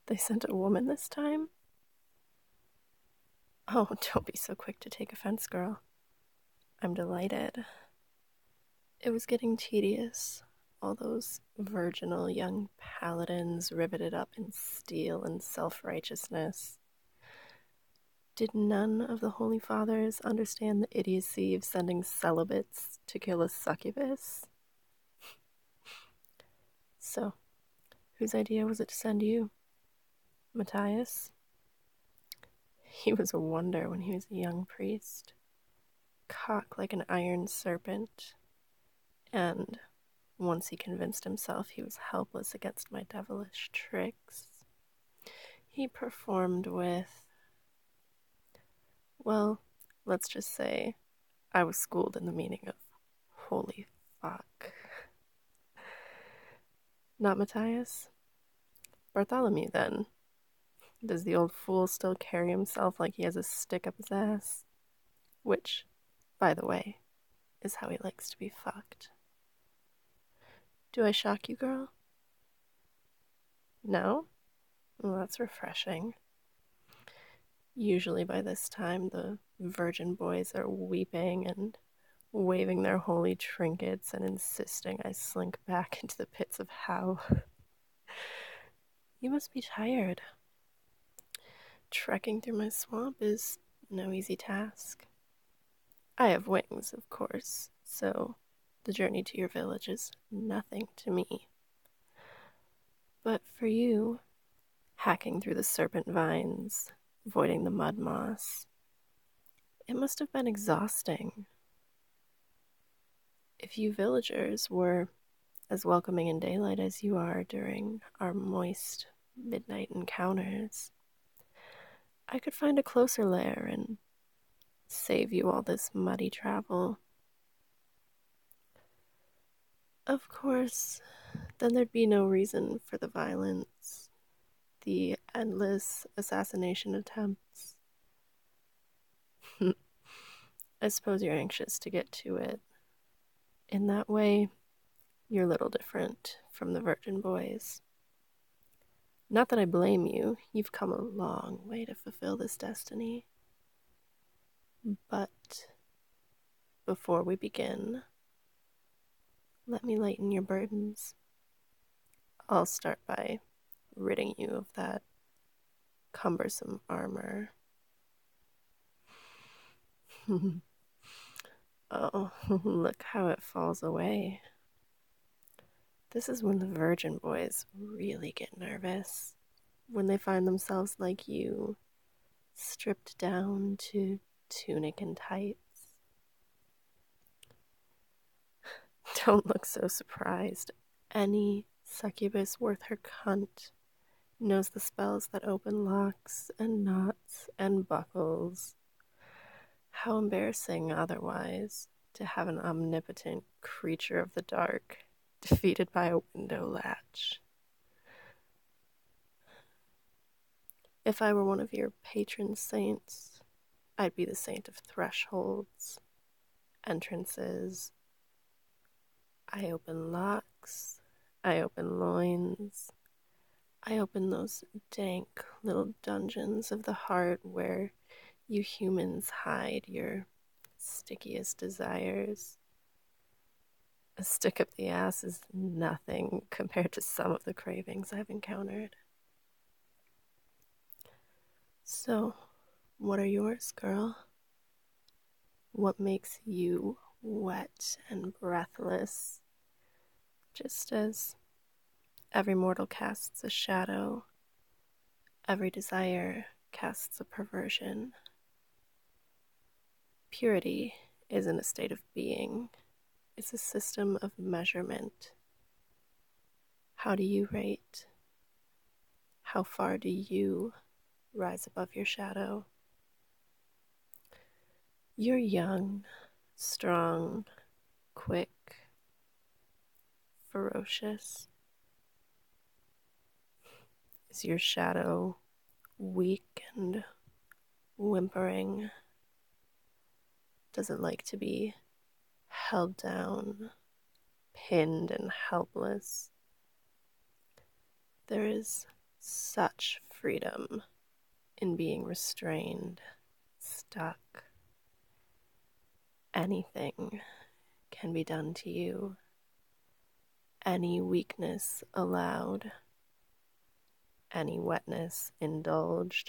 They sent a woman this time? Oh, don't be so quick to take offense, girl. I'm delighted. It was getting tedious. All those virginal young paladins riveted up in steel and self righteousness. Did none of the Holy Fathers understand the idiocy of sending celibates to kill a succubus? So, whose idea was it to send you? Matthias? He was a wonder when he was a young priest, cock like an iron serpent, and once he convinced himself he was helpless against my devilish tricks, he performed with, well, let's just say I was schooled in the meaning of holy fuck. Not Matthias? Bartholomew, then. Does the old fool still carry himself like he has a stick up his ass? Which, by the way, is how he likes to be fucked. Do I shock you, girl? No? Well, that's refreshing. Usually by this time, the virgin boys are weeping and waving their holy trinkets and insisting I slink back into the pits of hell. You must be tired. Trekking through my swamp is no easy task. I have wings, of course, so the journey to your village is nothing to me. But for you, hacking through the serpent vines, avoiding the mud moss, it must have been exhausting. If you villagers were as welcoming in daylight as you are during our moist midnight encounters, I could find a closer lair and save you all this muddy travel. Of course, then there'd be no reason for the violence, the endless assassination attempts. I suppose you're anxious to get to it. In that way, you're little different from the virgin boys. Not that I blame you, you've come a long way to fulfill this destiny. But before we begin, let me lighten your burdens. I'll start by ridding you of that cumbersome armor. Oh, look how it falls away. This is when the virgin boys really get nervous. When they find themselves like you, stripped down to tunic and tights. Don't look so surprised. Any succubus worth her cunt knows the spells that open locks and knots and buckles. How embarrassing otherwise to have an omnipotent creature of the dark defeated by a window latch. If I were one of your patron saints, I'd be the saint of thresholds, entrances. I open locks, I open loins, I open those dank little dungeons of the heart where you humans hide your stickiest desires. A stick up the ass is nothing compared to some of the cravings I've encountered. So, what are yours, girl? What makes you wet and breathless? Just as every mortal casts a shadow, every desire casts a perversion. Purity isn't a state of being, it's a system of measurement. How do you rate? How far do you rise above your shadow? You're young, strong, quick, ferocious. Is your shadow weak and whimpering? Does it like to be held down, pinned and helpless? There is such freedom in being restrained, stuck. Anything can be done to you, any weakness allowed, any wetness indulged.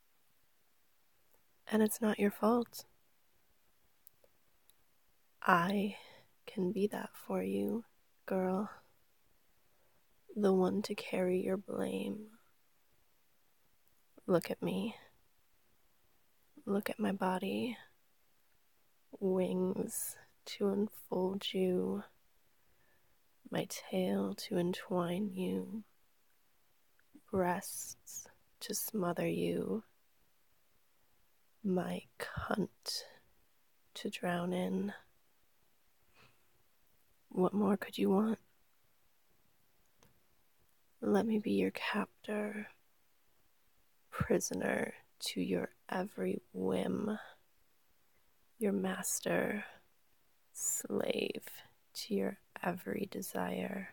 And it's not your fault. I can be that for you, girl. The one to carry your blame. Look at me. Look at my body. Wings to enfold you. My tail to entwine you. Breasts to smother you. My cunt to drown in. What more could you want? Let me be your captor, prisoner to your every whim, your master, slave to your every desire.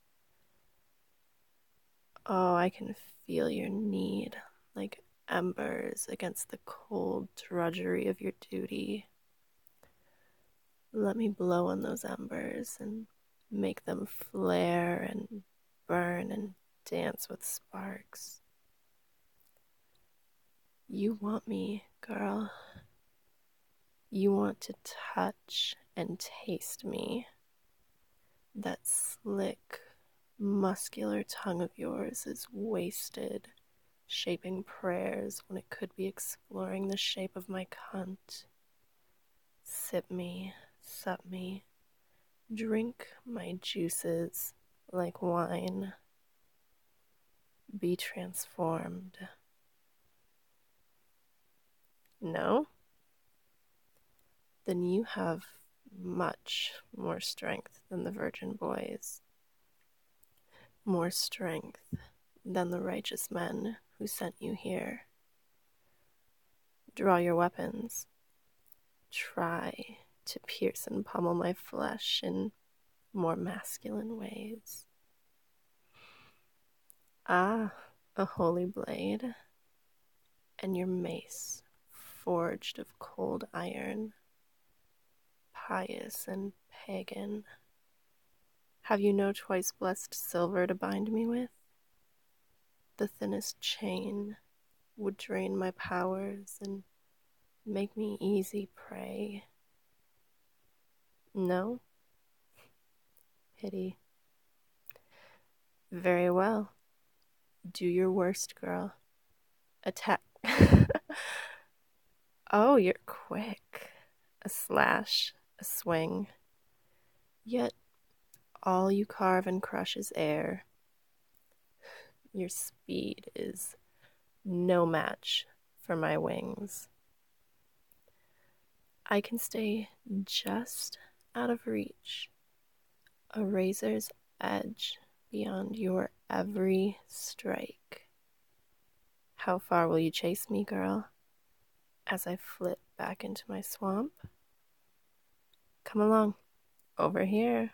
Oh, I can feel your need like embers against the cold drudgery of your duty. Let me blow on those embers and make them flare and burn and dance with sparks. You want me, girl. You want to touch and taste me. That slick, muscular tongue of yours is wasted, shaping prayers when it could be exploring the shape of my cunt. Sip me, sup me, drink my juices like wine. Be transformed. No? Then you have much more strength than the virgin boys. More strength than the righteous men who sent you here. Draw your weapons. Try to pierce and pummel my flesh in more masculine ways. Ah, a holy blade, and your mace forged of cold iron, pious and pagan. Have you no twice blessed silver to bind me with? The thinnest chain would drain my powers and make me easy prey. No? Pity. Very well. Do your worst, girl. Attack. Oh, you're quick. A slash, a swing. Yet all you carve and crush is air. Your speed is no match for my wings. I can stay just out of reach, a razor's edge beyond your every strike. How far will you chase me, girl, as I flit back into my swamp? Come along, over here.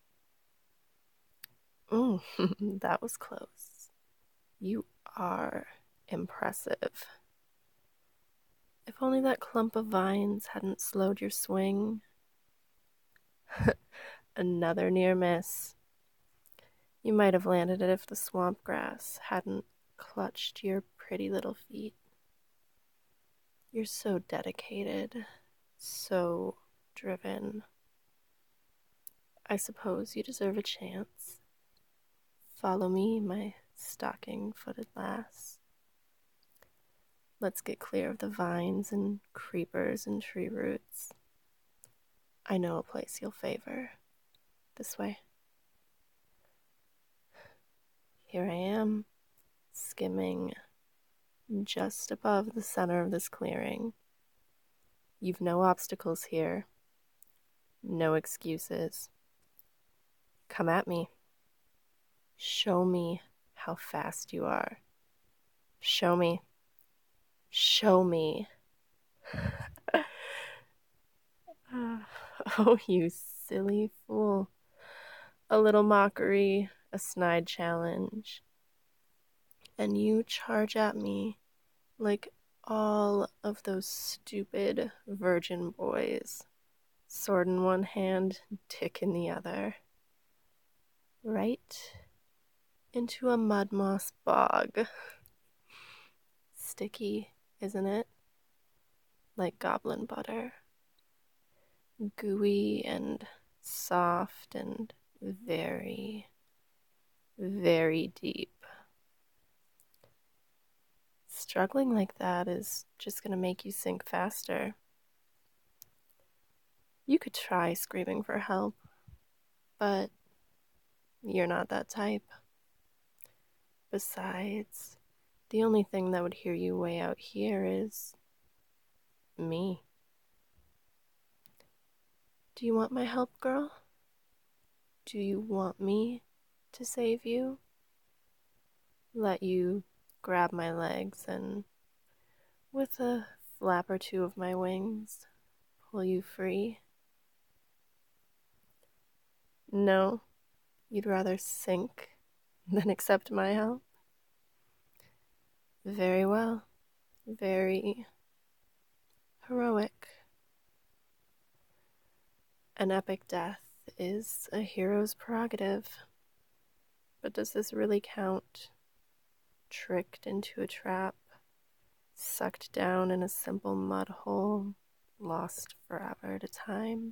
That was close. You are impressive. If only that clump of vines hadn't slowed your swing. Another near miss. You might have landed it if the swamp grass hadn't clutched your pretty little feet. You're so dedicated, so driven. I suppose you deserve a chance. Follow me, my stocking-footed lass. Let's get clear of the vines and creepers and tree roots. I know a place you'll favor. This way. Here I am, skimming just above the center of this clearing. You've no obstacles here. No excuses. Come at me. Show me how fast you are. Show me. Show me. Oh, you silly fool. A little mockery, a snide challenge. and you charge at me like all of those stupid virgin boys. Sword in one hand, dick in the other. Right into a mud moss bog. Sticky, isn't it? Like goblin butter. Gooey and soft and very, very deep. Struggling like that is just going to make you sink faster. You could try screaming for help, but you're not that type. Besides, the only thing that would hear you way out here is me. Do you want my help, girl? Do you want me to save you? Let you grab my legs and, with a flap or two of my wings, pull you free? No, you'd rather sink than accept my help? Very well. Very heroic. An epic death is a hero's prerogative. But does this really count? Tricked into a trap, sucked down in a simple mud hole, lost forever at a time?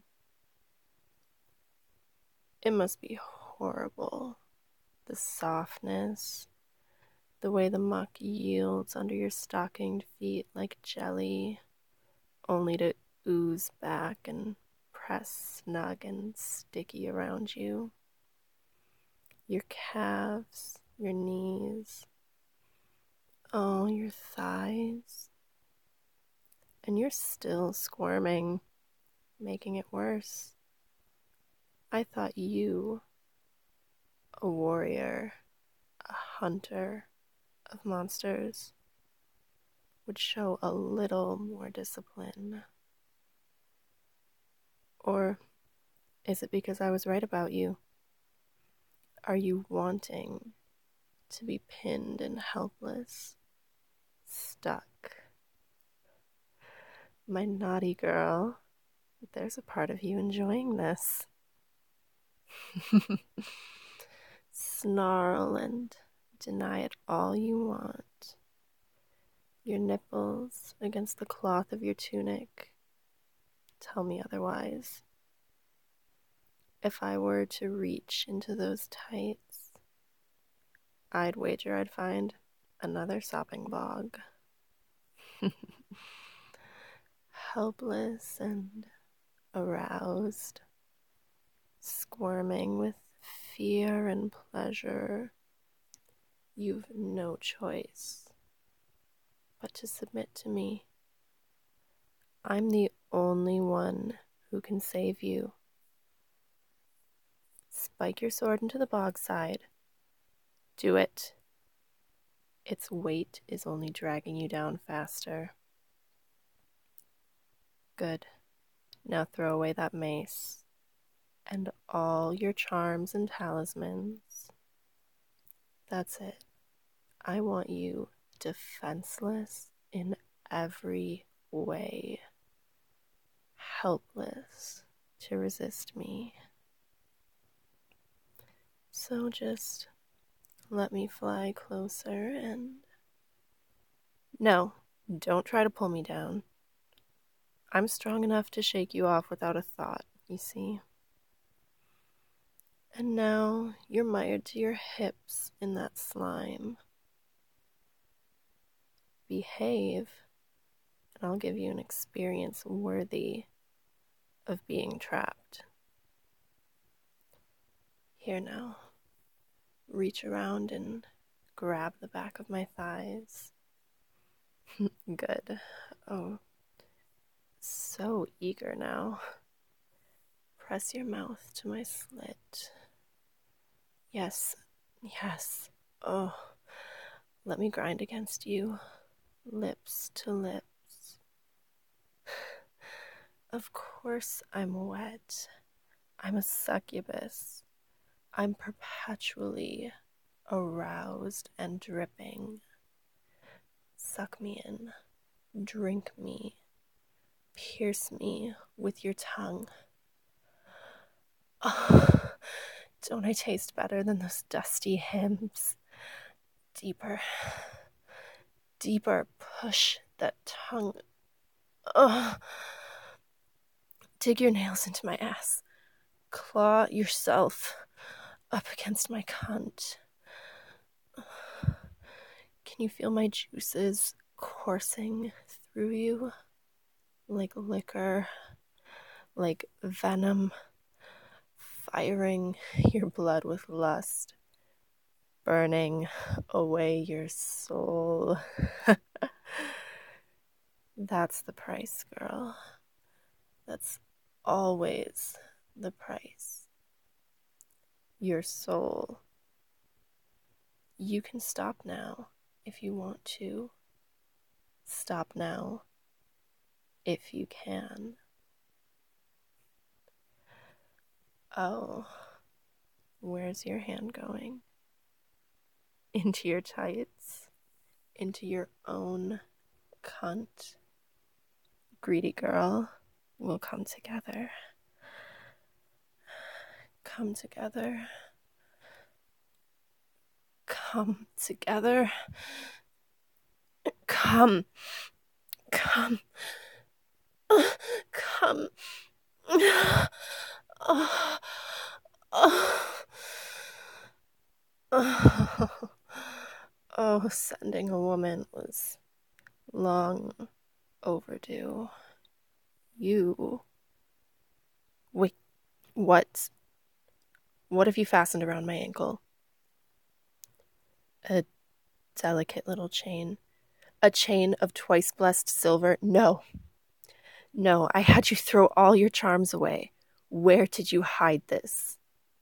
It must be horrible. The softness, the way the muck yields under your stockinged feet like jelly, only to ooze back and press snug and sticky around you. Your calves, your knees, oh, your thighs. And you're still squirming, making it worse. I thought you, a warrior, a hunter of monsters, would show a little more discipline. Or is it because I was right about you? Are you wanting to be pinned and helpless, stuck? My naughty girl, there's a part of you enjoying this. Snarl and deny it all you want. Your nipples against the cloth of your tunic tell me otherwise. If I were to reach into those tights, I'd wager I'd find another sopping bog. Helpless and aroused, squirming with fear and pleasure, you've no choice but to submit to me. I'm the only one who can save you. Spike your sword into the bog side. Do it. Its weight is only dragging you down faster. Good. Now throw away that mace and all your charms and talismans. That's it. I want you defenseless in every way, helpless to resist me. So just let me fly closer and... No, don't try to pull me down. I'm strong enough to shake you off without a thought, you see. And now you're mired to your hips in that slime. Behave, and I'll give you an experience worthy of being trapped. Here now, reach around and grab the back of my thighs. Good. Oh, so eager now. Press your mouth to my slit. Yes, yes. Oh, let me grind against you, lips to lips. Of course I'm wet. I'm a succubus. I'm perpetually aroused and dripping. Suck me in, drink me, pierce me with your tongue. Oh, don't I taste better than those dusty hymns? Deeper, deeper, push that tongue. Oh, dig your nails into my ass. Claw yourself up against my cunt. Can you feel my juices coursing through you? Like liquor, like venom, firing your blood with lust, burning away your soul. That's the price, girl. That's always the price. Your soul. You can stop now if you want to. Stop now if you can. Oh, where's your hand going? Into your tights? Into your own cunt? Greedy girl, we'll come together. Come together. Come together. Come. Come. Come. Oh. Oh. Oh, sending a woman was long overdue. You. Wait, what? What have you fastened around my ankle? A delicate little chain. A chain of twice blessed silver? No. No, I had you throw all your charms away. Where did you hide this?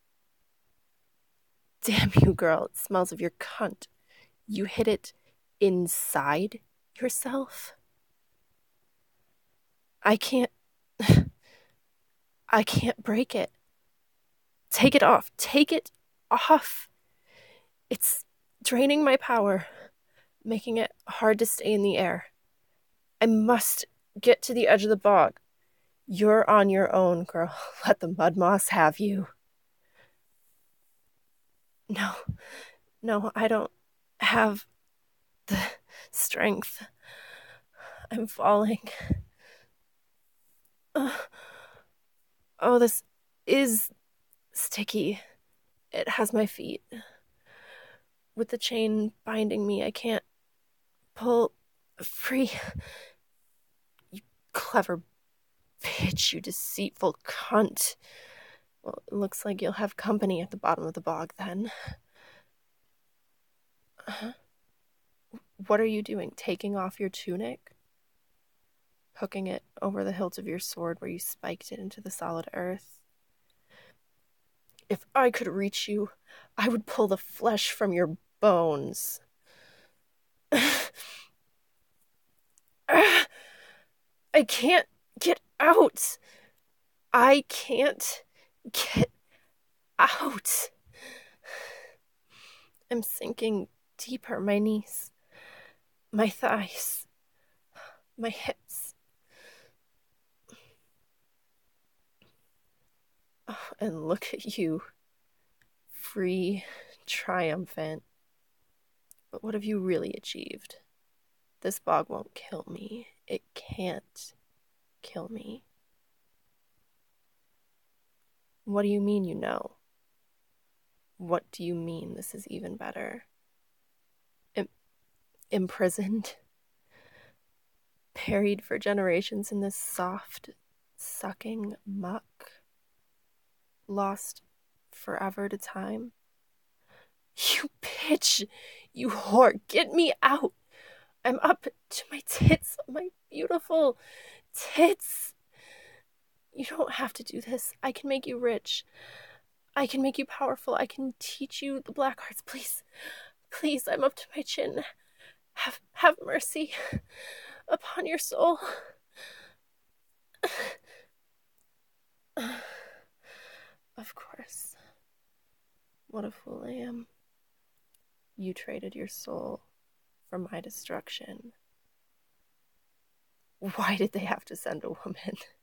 Damn you, girl. It smells of your cunt. You hid it inside yourself? I can't break it. Take it off. Take it off. It's draining my power, making it hard to stay in the air. I must get to the edge of the bog. You're on your own, girl. Let the mud moss have you. No, I don't have the strength. I'm falling. Oh, this is sticky. It has my feet. With the chain binding me, I can't pull free. You clever bitch, you deceitful cunt. Well, it looks like you'll have company at the bottom of the bog then. What are you doing? Taking off your tunic? Hooking it over the hilt of your sword where you spiked it into the solid earth? If I could reach you, I would pull the flesh from your bones. I can't get out. I can't get out. I'm sinking deeper. My knees, my thighs, my hips. Oh, and look at you, free, triumphant. But what have you really achieved? This bog won't kill me. It can't kill me. What do you mean you know? What do you mean this is even better? Imprisoned? Buried for generations in this soft, sucking muck? Lost forever to time? You bitch! You whore! Get me out! I'm up to my tits, my beautiful tits! You don't have to do this. I can make you rich. I can make you powerful. I can teach you the black arts. Please, please, I'm up to my chin. Have mercy upon your soul. Of course. What a fool I am. You traded your soul for my destruction. Why did they have to send a woman?